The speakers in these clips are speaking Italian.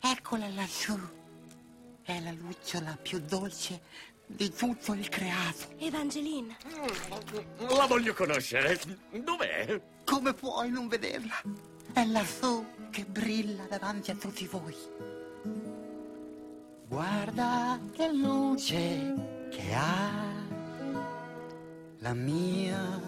Eccola lassù. È la lucciola più dolce di tutto il creato. Evangeline. La voglio conoscere. Dov'è? Come puoi non vederla? È lassù che brilla davanti a tutti voi. Guarda che luce che ha la mia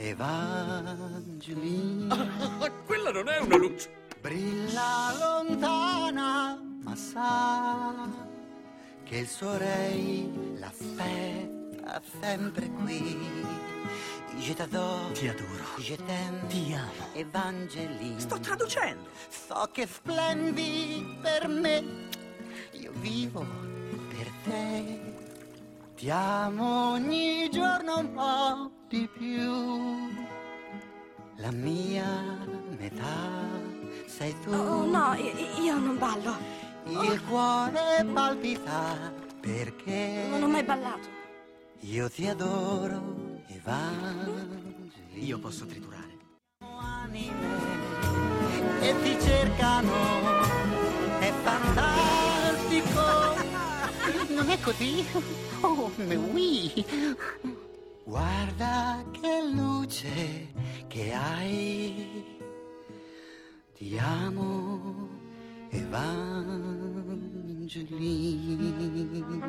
Evangeline. Quella non è una luce. Brilla lontana, ma sa che il suo re la aspetta sempre qui. Je t'adore, Ti adoro. je t'aime, Ti amo. Evangeline. Sto traducendo. So che splendi per me, io vivo per te. Ti amo ogni giorno un po' di più. La mia metà sei tu. Oh no, io non ballo. Il cuore palpita perché Non ho mai ballato. io ti adoro, Evangeline. Io posso triturare. Anime che ti cercano, è fantastico. Non è così? Oh, mais oui. Guarda che luce che hai. Ti amo, Evangeline.